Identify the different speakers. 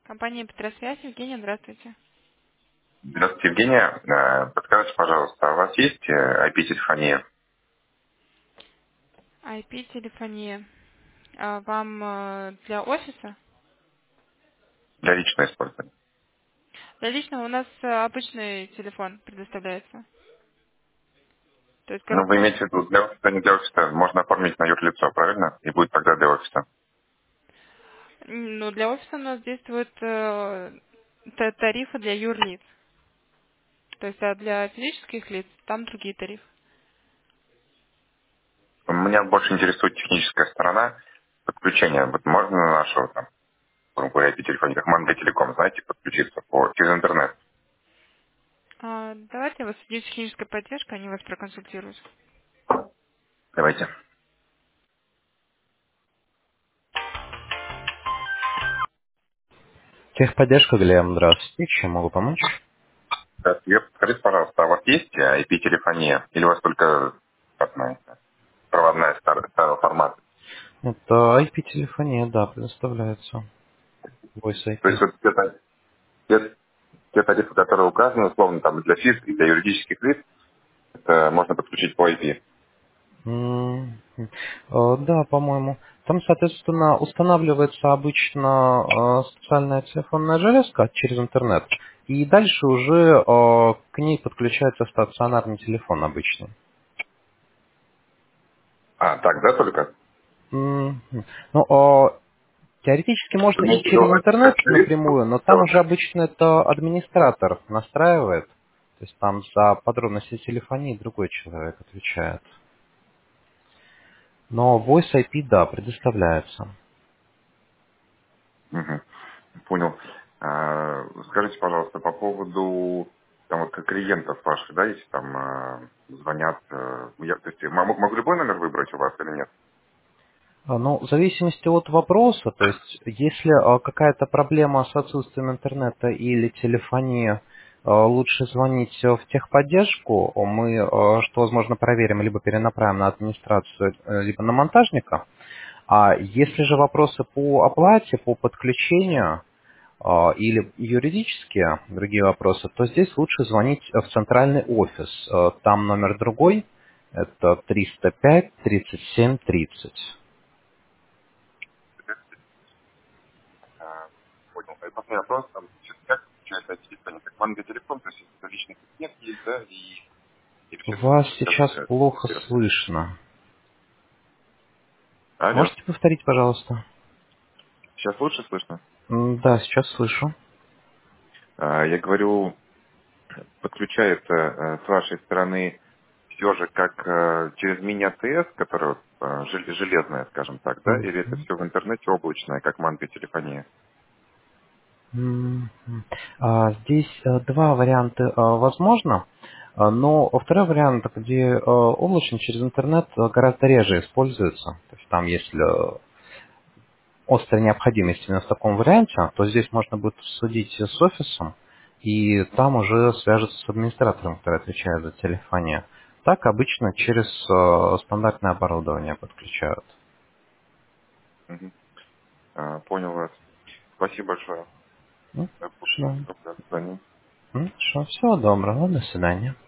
Speaker 1: Компания Петросвязь. Евгения, здравствуйте.
Speaker 2: Здравствуйте, Евгения. Подскажите, пожалуйста, у вас есть IP-телефония
Speaker 1: IP-телефония. Вам для офиса?
Speaker 2: для личного использования?
Speaker 1: Для личного у нас обычный телефон предоставляется. То есть
Speaker 2: Ну, вы
Speaker 1: городской.
Speaker 2: имеете в виду для офиса, не для офиса. Можно оформить на юрлицо, правильно? И будет тогда для офиса.
Speaker 1: Ну, для офиса у нас действуют тарифы для юрлиц. То есть, а для физических лиц там другие тарифы.
Speaker 2: Меня больше интересует техническая сторона подключения. Вот можно на нашего, там, грубо говоря, IP-телефония, как Манго Телеком, знаете, подключиться через интернет?
Speaker 1: Давайте я вас соединю с технической поддержкой, они вас проконсультируют.
Speaker 2: Давайте.
Speaker 3: Техподдержка, Глеб, здравствуйте. Чем могу помочь?
Speaker 2: Так, скажите, пожалуйста, а у вас есть IP-телефония? Или у вас только проводная старого формата?
Speaker 3: Это IP-телефония, да, предоставляется. Voice
Speaker 2: То есть
Speaker 3: IP.
Speaker 2: вот те тарифы, которые указаны, условно, там, для физик и для юридических лиц, это можно подключить по IP.
Speaker 3: Да, по-моему. Там, соответственно, устанавливается обычно специальная телефонная железка через интернет, и дальше уже к ней подключается стационарный телефон обычный.
Speaker 2: А, так, да, только?
Speaker 3: М, Ну, теоретически
Speaker 2: Вы
Speaker 3: можно и
Speaker 2: имеете в виду
Speaker 3: через интернет
Speaker 2: специалисту?
Speaker 3: напрямую, но там
Speaker 2: Всё.
Speaker 3: уже обычно это администратор настраивает. То есть там за подробности телефонии другой человек отвечает. Но Voice IP, да, предоставляется.
Speaker 2: Мгм. Понял. Скажите, пожалуйста, по поводу там вот клиентов ваших, да, если там звонят, то есть могу любой номер выбрать у вас или нет?
Speaker 3: Ну, в зависимости от вопроса, то есть если какая-то проблема с отсутствием интернета или телефонии, лучше звонить в техподдержку. Мы, что возможно, проверим, либо перенаправим на администрацию, либо на монтажника. А если же вопросы по оплате, по подключению или юридические другие вопросы, то здесь лучше звонить в центральный офис. Там номер другой, это 305 37 30.
Speaker 2: Понял. И последний вопрос, там, как получается телефон, как манго телефон, то есть это личный кабинет есть, да, или все-таки
Speaker 3: Вас сейчас
Speaker 2: как
Speaker 3: плохо
Speaker 2: это?
Speaker 3: слышно.
Speaker 2: Алло,
Speaker 3: Можете повторить, пожалуйста?
Speaker 2: сейчас лучше слышно?
Speaker 3: Да, сейчас слышу.
Speaker 2: Я говорю, подключается с вашей стороны все же как через мини-АТС, которая вот, железная, скажем так, да, или это
Speaker 3: Мгм.
Speaker 2: все в интернете облачное, как манго-телефония?
Speaker 3: Мгм. Здесь два варианта возможно, но второй вариант, где облачно через интернет гораздо реже используется. То есть там, если острая необходимость именно в таком варианте, то здесь можно будет судить с офисом, и там уже свяжется с администратором, который отвечает за телефонию. Так обычно через стандартное оборудование подключают.
Speaker 2: Мгм. Понял вас. Спасибо большое.
Speaker 3: Ну,
Speaker 2: Да,
Speaker 3: хорошо.
Speaker 2: до свидания.
Speaker 3: Хорошо. Всего доброго. До свидания.